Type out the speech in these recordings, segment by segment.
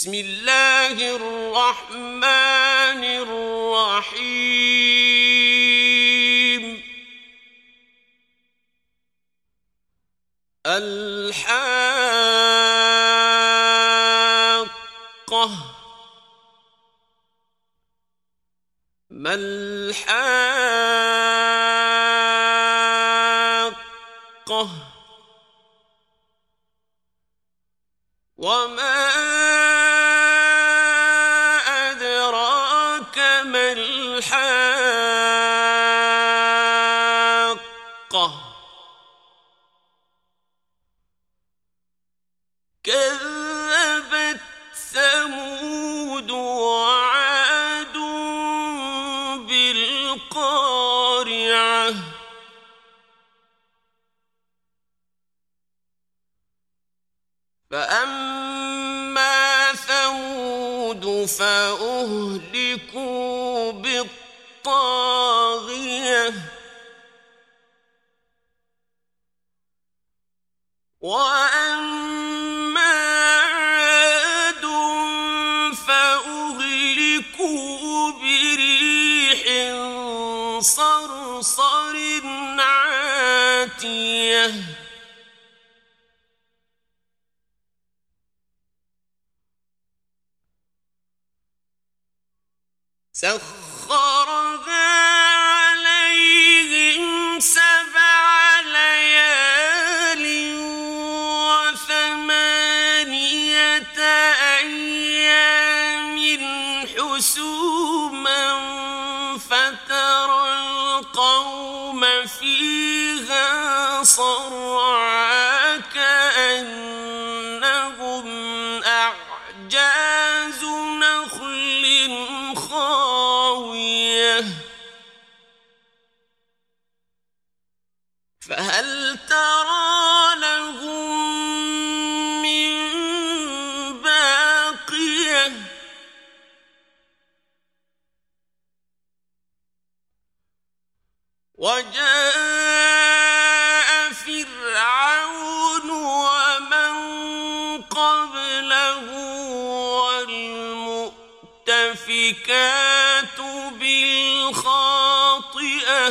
بسم الله الرحمن الرحيم الحاقة ما الحاقة وما أدراك ما الحاقة كذبت ثمود وعاد بالقارعة فأما ثمود فأهلكوا بالطاغية وأما عاد فأهلكوا بريح صرصر عاتية سخرها عليهم 7 ليال و8 أيام حسوما فترى القوم فيها صرعى كأنهم أعجاز نخل خاوية فهل ترى لهم من باقية وجاء فرعون ومن قبله والمؤتفكات بالخاطئة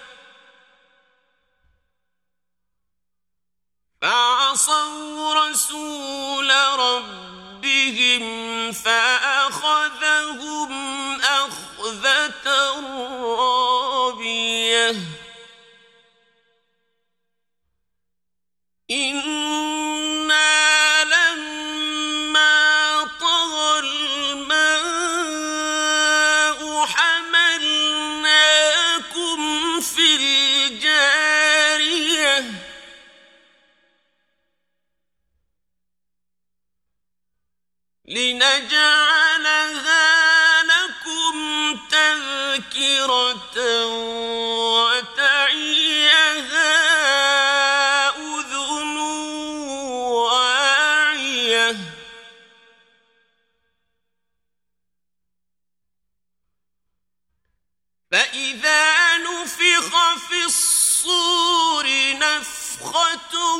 فعصوا رسول ربهم فأخذهم أخذة رابية إنا لما طغى الماء حملناكم في الجارية لنجعلها لكم تذكرة وتعيها أذن واعية فإذا نفخ في الصور نفخة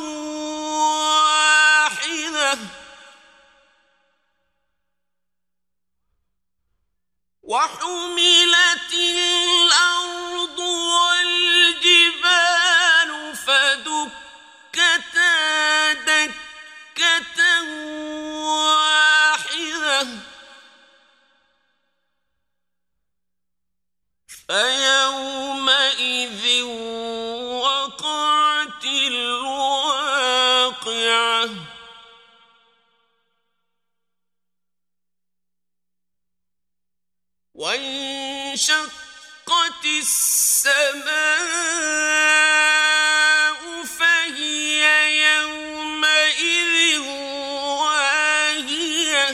واحدة وحملت الأرض والجبال فدكتا دكة واحدة فيومئذ وقعت الواقعة وانشقت السماء فهي يومئذ واهية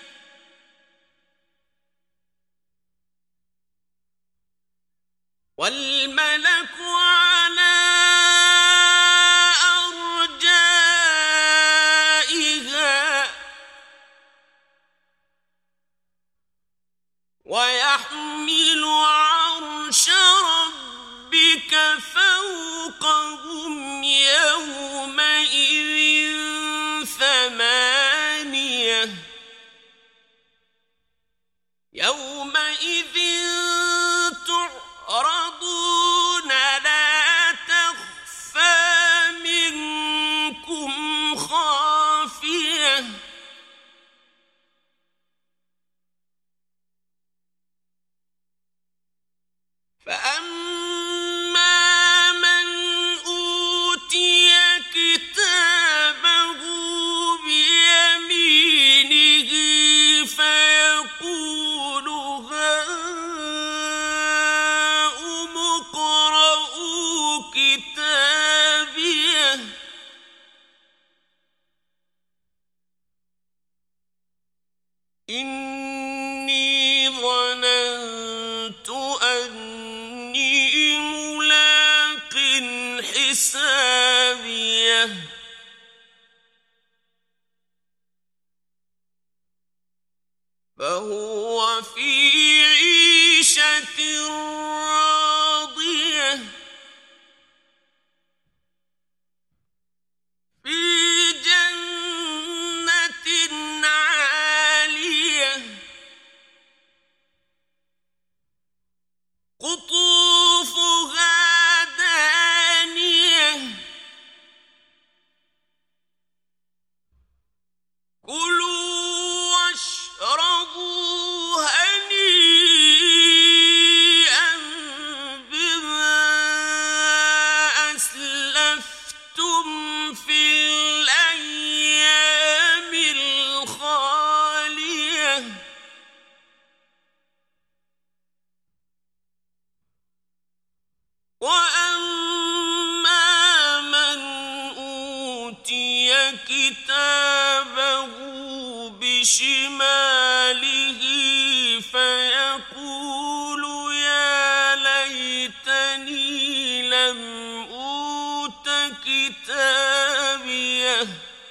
والملك على أرجائها ويحمل عرش ربك فوقهم يومئذ 8 إني ظننت أني ملاق حسابيه فهو في عيشة راضية في جنة عالية قطوفها دانية كلوا واشربوا هنيئا بما أسلفتم في الأيام الخالية وأما من أوتي كتابه بشماله فيقول يا ليتني لم أوت كتابيه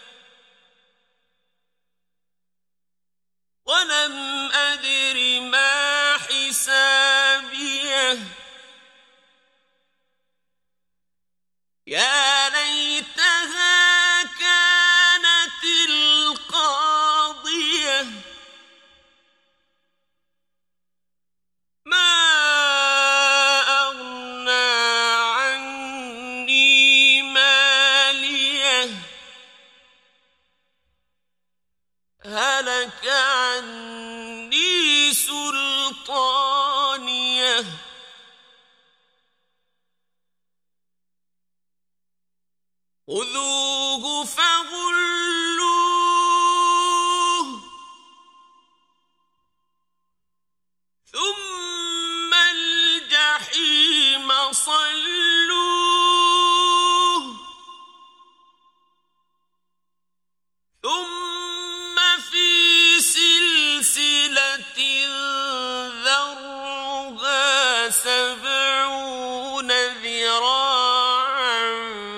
ولم أدر ما حسابيه يا ليتها كانت القاضية ما أغنى عني ماليه هلك عني سلطانيه خذوه فغلوه ثم الجحيم صلوه ثم في سلسلة ذرعها 70 ذراعا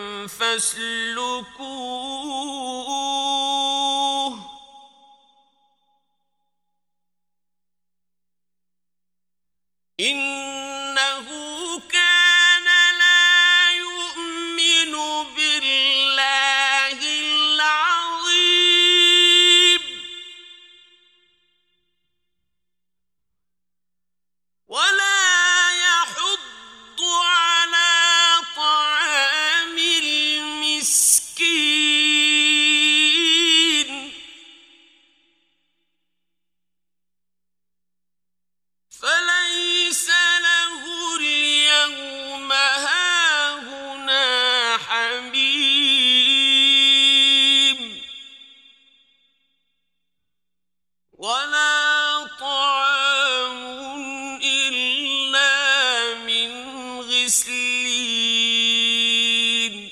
فاسلكوه إنه كان لا يؤمن بالله العظيم ولا يحض على طعام المسكين فليس له اليوم هاهنا حميم ولا طعام إلا من غسلين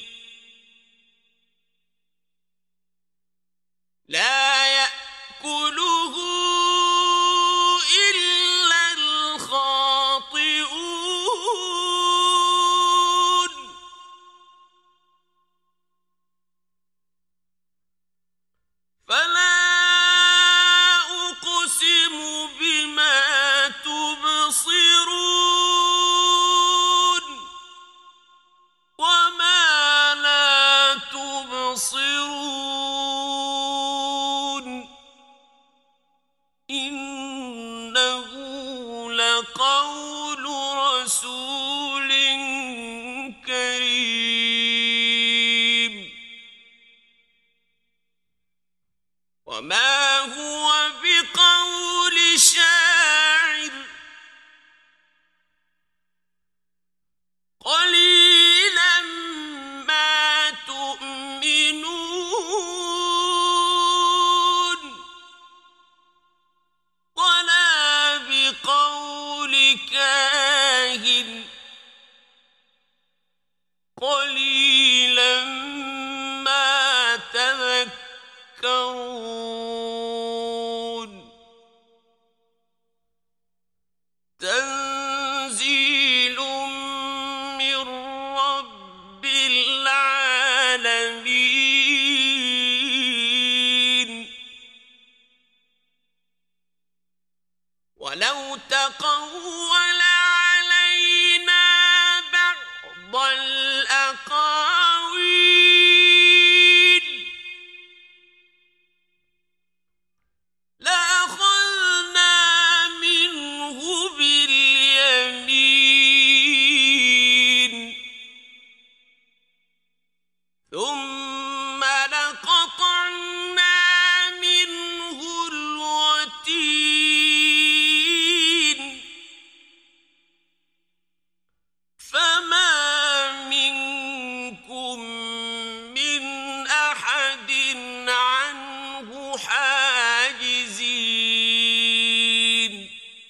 لا يأكله إلا الخاطئون فلا أقسم بما تبصرون وما لا تبصرون إنه لقول رسول كريم وما هو بقول شاعر قليلا ما تؤمنون ولا بقول كاهن قليلا ما تذكرون ولو تقول علينا بعض الأقاويل لأخذنا منه باليمين ثم لقطعنا منه الوتين فما منكم من أحد عنه حاجزين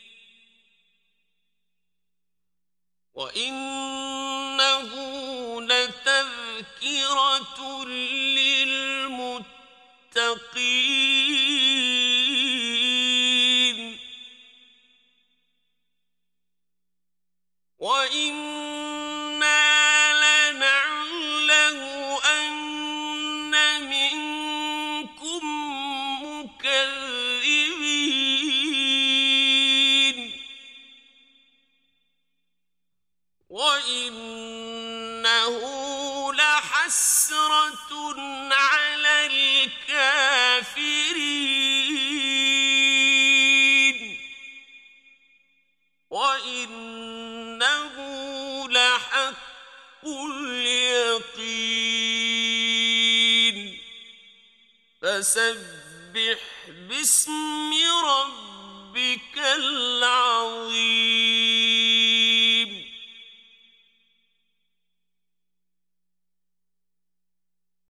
وإنه لتذكرة للمتقين وإنا لنعلم أن منكم مكذبين وإنه لحسرة على الكافرين وإنه لحق اليقين فسبح باسم ربك العظيم